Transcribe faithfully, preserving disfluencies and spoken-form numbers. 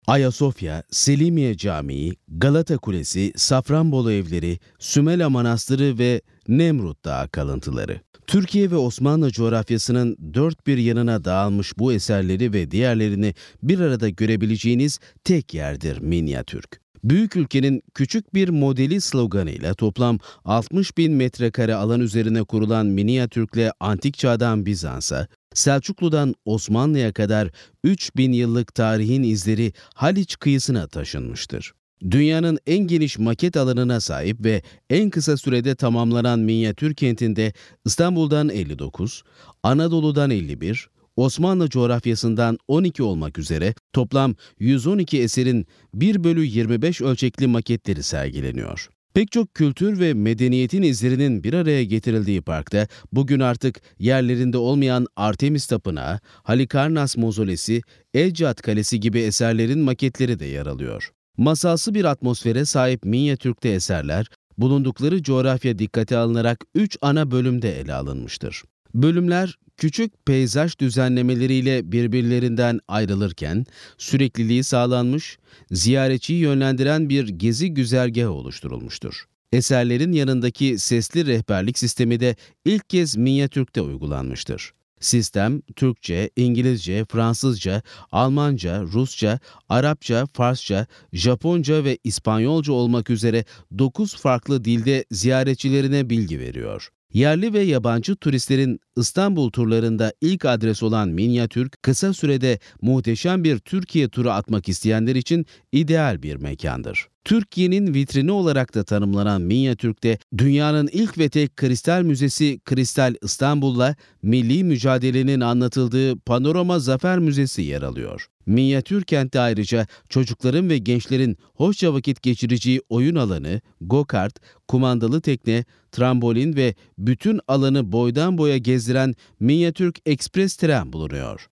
Ayasofya, Selimiye Camii, Galata Kulesi, Safranbolu Evleri, Sümela Manastırı ve Nemrut Dağı kalıntıları. Türkiye ve Osmanlı coğrafyasının dört bir yanına dağılmış bu eserleri ve diğerlerini bir arada görebileceğiniz tek yerdir Minyatürk. Büyük ülkenin küçük bir modeli sloganıyla toplam altmış bin metrekare alan üzerine kurulan Minyatürk'le antik çağdan Bizans'a, Selçuklu'dan Osmanlı'ya kadar üç bin yıllık tarihin izleri Haliç kıyısına taşınmıştır. Dünyanın en geniş maket alanına sahip ve en kısa sürede tamamlanan minyatür kentinde İstanbul'dan elli dokuz, Anadolu'dan elli bir, Osmanlı coğrafyasından on iki olmak üzere toplam yüz on iki eserin bir bölü yirmi beş ölçekli maketleri sergileniyor. Pek çok kültür ve medeniyetin izlerinin bir araya getirildiği parkta bugün artık yerlerinde olmayan Artemis Tapınağı, Halikarnas Mozolesi, Elcihat Kalesi gibi eserlerin maketleri de yer alıyor. Masalsı bir atmosfere sahip Minyatürk'te eserler, bulundukları coğrafya dikkate alınarak üç ana bölümde ele alınmıştır. Bölümler küçük peyzaj düzenlemeleriyle birbirlerinden ayrılırken sürekliliği sağlanmış, ziyaretçiyi yönlendiren bir gezi güzergahı oluşturulmuştur. Eserlerin yanındaki sesli rehberlik sistemi de ilk kez Minyatürk'te uygulanmıştır. Sistem, Türkçe, İngilizce, Fransızca, Almanca, Rusça, Arapça, Farsça, Japonca ve İspanyolca olmak üzere dokuz farklı dilde ziyaretçilerine bilgi veriyor. Yerli ve yabancı turistlerin İstanbul turlarında ilk adres olan Minyatürk, kısa sürede muhteşem bir Türkiye turu atmak isteyenler için ideal bir mekandır. Türkiye'nin vitrini olarak da tanımlanan Minyatürk'te dünyanın ilk ve tek kristal müzesi Kristal İstanbul'la milli mücadelenin anlatıldığı Panorama Zafer Müzesi yer alıyor. Minyatür kentte ayrıca çocukların ve gençlerin hoşça vakit geçireceği oyun alanı, go-kart, kumandalı tekne, trambolin ve bütün alanı boydan boya gezdiren Minyatürk Ekspres tren bulunuyor.